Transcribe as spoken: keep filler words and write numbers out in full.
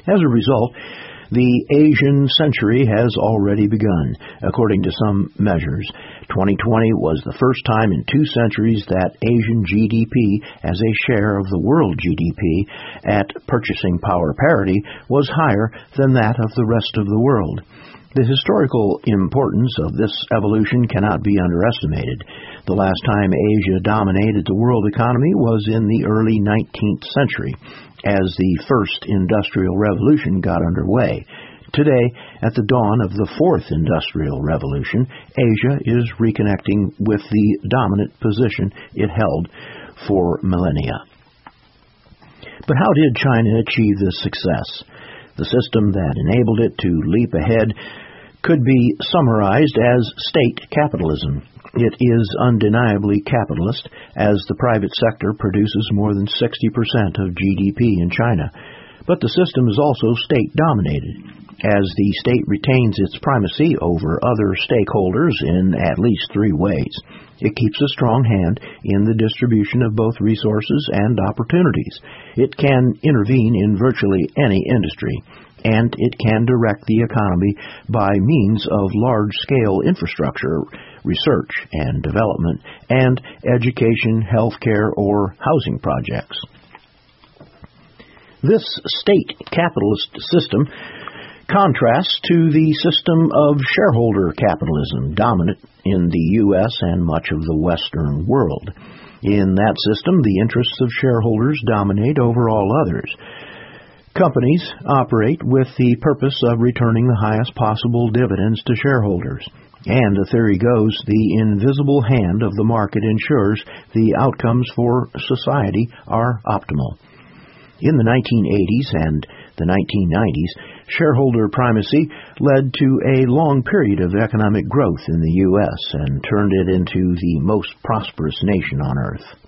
As a result, the Asian century has already begun. According to some measures, twenty twenty was the first time in two centuries that Asian G D P as a share of the world G D P at purchasing power parity was higher than that of the rest of the world. The historical importance of this evolution cannot be underestimated. The last time Asia dominated the world economy was in the early nineteenth century, as the first industrial revolution got underway. Today, at the dawn of the fourth industrial revolution, Asia is reconnecting with the dominant position it held for millennia. But how did China achieve this success? The system that enabled it to leap ahead could be summarized as state capitalism. It is undeniably capitalist, as the private sector produces more than sixty percent of G D P in China. But the system is also state-dominated, as the state retains its primacy over other stakeholders in at least three ways. It keeps a strong hand in the distribution of both resources and opportunities. It can intervene in virtually any industry, and it can direct the economy by means of large-scale infrastructure, research and development, and education, healthcare, or housing projects. This state capitalist system contrasts to the system of shareholder capitalism dominant in the U S and much of the Western world. In that system, the interests of shareholders dominate over all others. Companies operate with the purpose of returning the highest possible dividends to shareholders. And the theory goes, the invisible hand of the market ensures the outcomes for society are optimal. In the nineteen eighties and the nineteen nineties, shareholder primacy led to a long period of economic growth in the U S and turned it into the most prosperous nation on earth.